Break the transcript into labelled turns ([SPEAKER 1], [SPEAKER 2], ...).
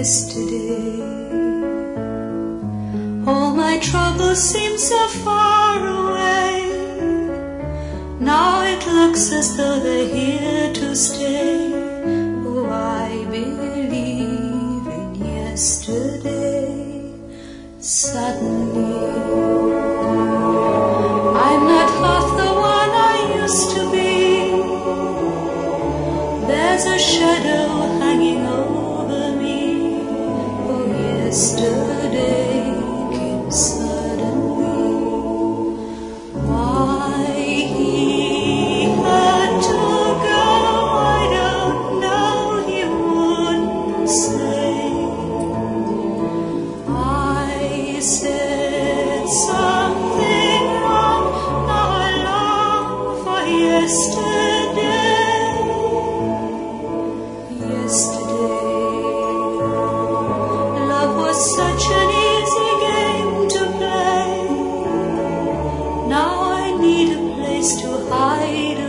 [SPEAKER 1] yesterday. All my troubles seem so far away. Now it looks as though they're here to stay. Oh, I believe in yesterday. Suddenly, I'm not half the one I used to be. There's a shadow hanging over me. Oh, yesterday came suddenly. Why he had to go, I don't know, he wouldn't say. I said something wrong, now I long for yesterday. Love was such an easy game to play. Now I need a place to hide